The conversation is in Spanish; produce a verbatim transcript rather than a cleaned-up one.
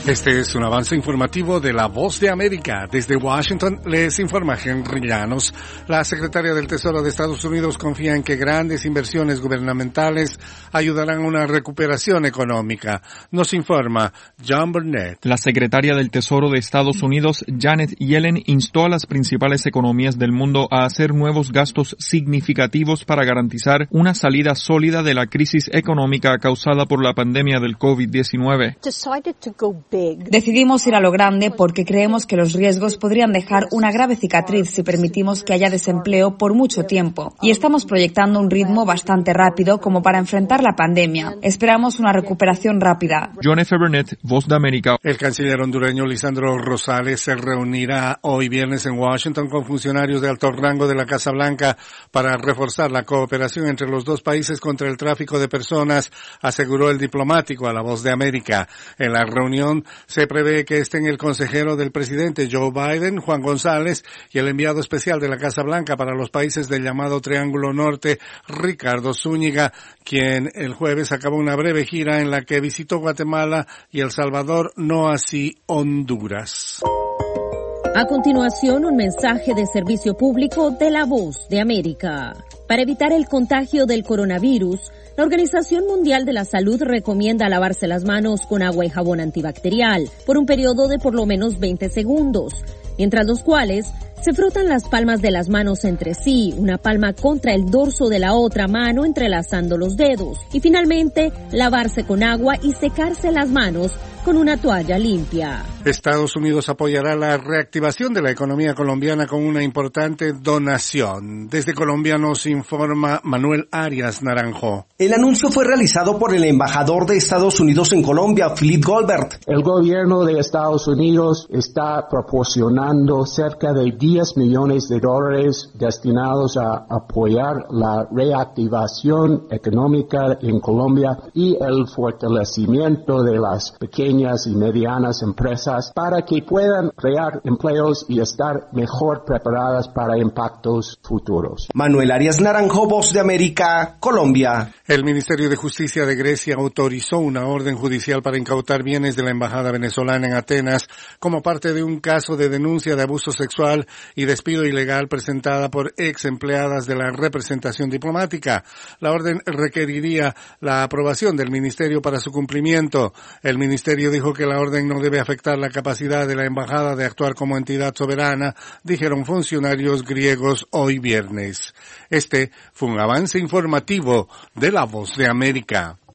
Este es un avance informativo de La Voz de América. Desde Washington les informa Henry Llanos. La secretaria del Tesoro de Estados Unidos confía en que grandes inversiones gubernamentales ayudarán a una recuperación económica. Nos informa John Burnett. La secretaria del Tesoro de Estados Unidos, Janet Yellen, instó a las principales economías del mundo a hacer nuevos gastos significativos para garantizar una salida sólida de la crisis económica causada por la pandemia del COVID diecinueve. Decidimos ir a lo grande porque creemos que los riesgos podrían dejar una grave cicatriz si permitimos que haya desempleo por mucho tiempo. Y estamos proyectando un ritmo bastante rápido como para enfrentar la pandemia. Esperamos una recuperación rápida. John F. Burnett, Voz de América. El canciller hondureño Lisandro Rosales se reunirá hoy viernes en Washington con funcionarios de alto rango de la Casa Blanca para reforzar la cooperación entre los dos países contra el tráfico de personas, aseguró el diplomático a La Voz de América. En la reunión se prevé que estén el consejero del presidente Joe Biden, Juan González, y el enviado especial de la Casa Blanca para los países del llamado Triángulo Norte, Ricardo Zúñiga, quien el jueves acabó una breve gira en la que visitó Guatemala y El Salvador, no así Honduras. A continuación, un mensaje de servicio público de La Voz de América. Para evitar el contagio del coronavirus, la Organización Mundial de la Salud recomienda lavarse las manos con agua y jabón antibacterial por un periodo de por lo menos veinte segundos, mientras los cuales se frotan las palmas de las manos entre sí, una palma contra el dorso de la otra mano entrelazando los dedos, y finalmente lavarse con agua y secarse las manos con una toalla limpia. Estados Unidos apoyará la reactivación de la economía colombiana con una importante donación. Desde Colombia nos informa Manuel Arias Naranjo. El anuncio fue realizado por el embajador de Estados Unidos en Colombia, Philip Goldberg. El gobierno de Estados Unidos está proporcionando cerca de diez millones de dólares destinados a apoyar la reactivación económica en Colombia y el fortalecimiento de las pequeñas y medianas empresas para que puedan crear empleos y estar mejor preparadas para impactos futuros. Manuel Arias Naranjo, Voz de América, Colombia. El Ministerio de Justicia de Grecia autorizó una orden judicial para incautar bienes de la embajada venezolana en Atenas como parte de un caso de denuncia de abuso sexual y despido ilegal presentada por ex empleadas de la representación diplomática. La orden requeriría la aprobación del ministerio para su cumplimiento. El ministerio dijo que la orden no debe afectar la capacidad de la embajada de actuar como entidad soberana, dijeron funcionarios griegos hoy viernes. Este fue un avance informativo de La Voz de América.